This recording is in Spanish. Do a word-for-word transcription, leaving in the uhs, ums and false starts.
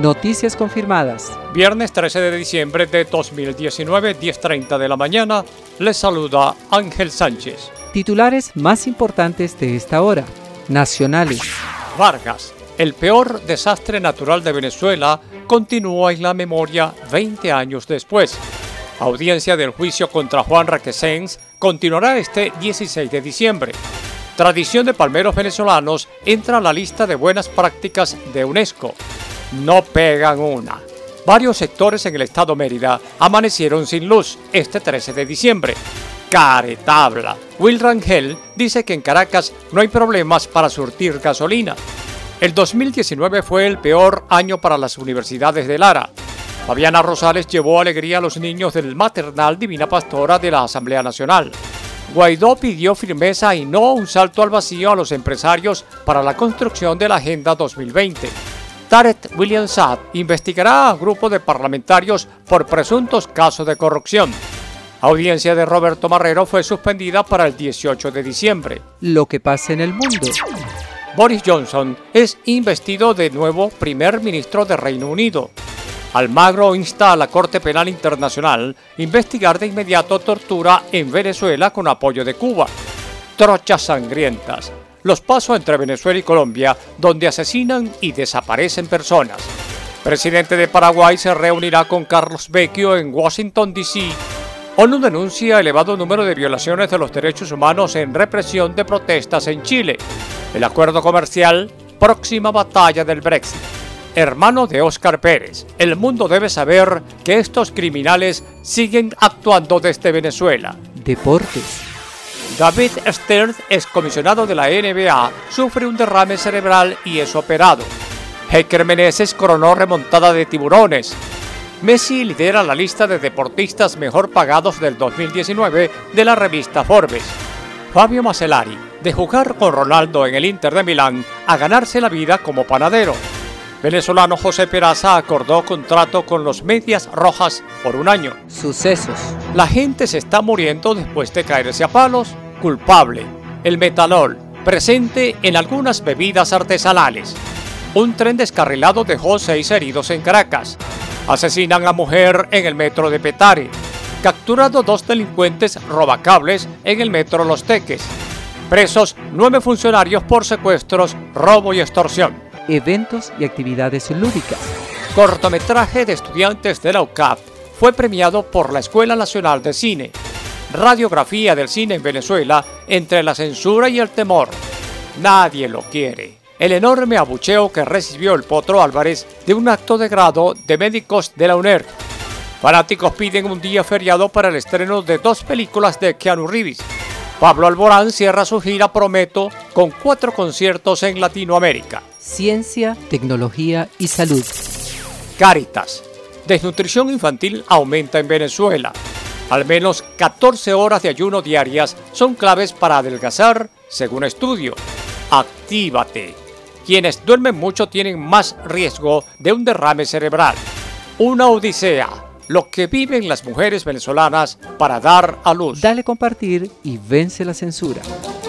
Noticias confirmadas. Viernes trece de diciembre de dos mil diecinueve, diez treinta de la mañana. Les saluda Ángel Sánchez. Titulares más importantes de esta hora. Nacionales. Vargas, el peor desastre natural de Venezuela, continúa en la memoria veinte años después. Audiencia del juicio contra Juan Requesens continuará este dieciséis de diciembre. Tradición de palmeros venezolanos entra a la lista de buenas prácticas de UNESCO. No pegan una. Varios sectores en el estado Mérida amanecieron sin luz este trece de diciembre. Caretabla. Will Rangel dice que en Caracas no hay problemas para surtir gasolina. El dos mil diecinueve fue el peor año para las universidades de Lara. Fabiana Rosales llevó alegría a los niños del maternal Divina Pastora de la Asamblea Nacional. Guaidó pidió firmeza y no un salto al vacío a los empresarios para la construcción de la Agenda dos mil veinte. Tarek William Saad investigará a grupo de parlamentarios por presuntos casos de corrupción. Audiencia de Roberto Marrero fue suspendida para el dieciocho de diciembre. Lo que pasa en el mundo. Boris Johnson es investido de nuevo primer ministro de Reino Unido. Almagro insta a la Corte Penal Internacional a investigar de inmediato tortura en Venezuela con apoyo de Cuba. Trochas sangrientas. Los pasos entre Venezuela y Colombia, donde asesinan y desaparecen personas. Presidente de Paraguay se reunirá con Carlos Vecchio en Washington, D C ONU denuncia elevado número de violaciones de los derechos humanos en represión de protestas en Chile. El acuerdo comercial, próxima batalla del Brexit. Hermano de Óscar Pérez, el mundo debe saber que estos criminales siguen actuando desde Venezuela. Deportes. David Stern, excomisionado de la N B A, sufre un derrame cerebral y es operado. Heiker Meneses coronó remontada de tiburones. Messi lidera la lista de deportistas mejor pagados del dos mil diecinueve de la revista Forbes. Fabio Macellari, de jugar con Ronaldo en el Inter de Milán a ganarse la vida como panadero. Venezolano José Peraza acordó contrato con los Medias Rojas por un año. Sucesos. La gente se está muriendo después de caerse a palos. Culpable. El metanol, presente en algunas bebidas artesanales. Un tren descarrilado dejó seis heridos en Caracas. Asesinan a mujer en el metro de Petare. Capturado dos delincuentes robacables en el metro Los Teques. Presos nueve funcionarios por secuestros, robo y extorsión. Eventos y actividades lúdicas. Cortometraje de estudiantes de la U C A P fue premiado por la Escuela Nacional de Cine. Radiografía del cine en Venezuela entre la censura y el temor. Nadie lo quiere. El enorme abucheo que recibió el Potro Álvarez de un acto de grado de médicos de la UNER. Fanáticos piden un día feriado para el estreno de dos películas de Keanu Reeves. Pablo Alborán cierra su gira Prometo con cuatro conciertos en Latinoamérica. Ciencia, tecnología y salud. Cáritas. Desnutrición infantil aumenta en Venezuela. Al menos catorce horas de ayuno diarias son claves para adelgazar, según estudio. Actívate. Quienes duermen mucho tienen más riesgo de un derrame cerebral. Una odisea. Lo que viven las mujeres venezolanas para dar a luz. Dale compartir y vence la censura.